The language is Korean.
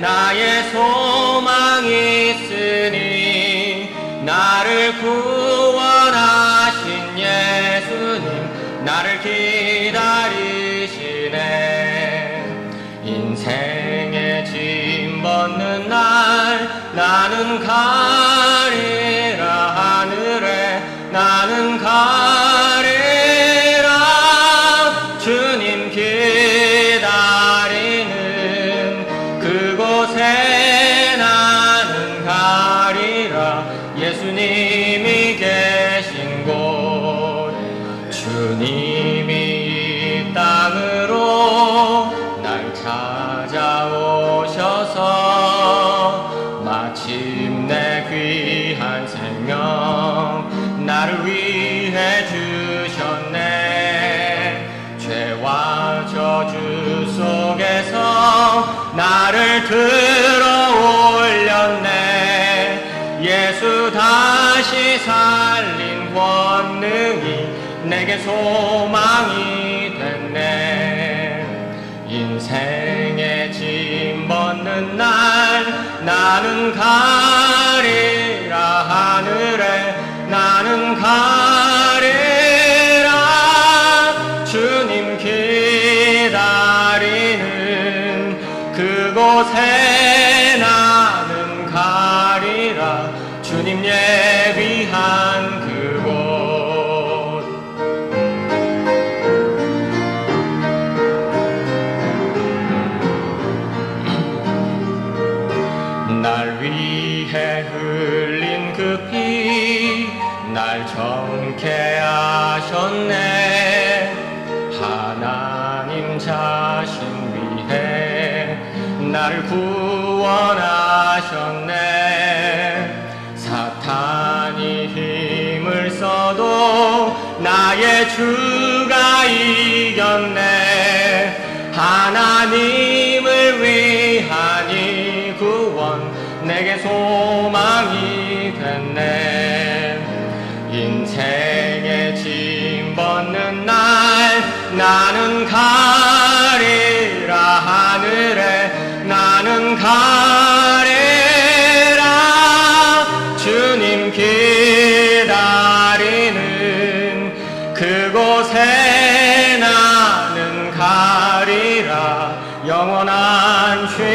나의 소망이 있으니 나를 구원하신 예수님 나를 기다리시네. 인생의 짐 벗는 날 나는 가리라 하늘에 나는 가리라. 주님 기다리는 그곳에 나는 가리라. 예수님이 계신 곳 주님이 이 땅으로 날 찾아오셔서 마침내 귀한 생명 나를 위해 주셨네. 죄와 저주 속에서 나를 들어 올렸네. 예수 다시 살린 권능이 내게 소망이 됐네. 인생의 짐 벗는 날 나는 가리라 하늘에 나는 가리라. 주님 기다리는 그곳에 나는 가리라. 주님 예비한 그곳. 날 위해 흘린 그 피 날 정케 하셨네. 하나님 자신 위해 나를 구원하셨네. 사탄이 힘을 써도 나의 주가 이겼네. 하나님을 위한 이 구원 내게 소망이 됐네. 인생의 짐 벗는 날 나는 가리라 하늘에 나는 가리라. 주님 기다리는 그곳에 나는 가리라. 영원한 죄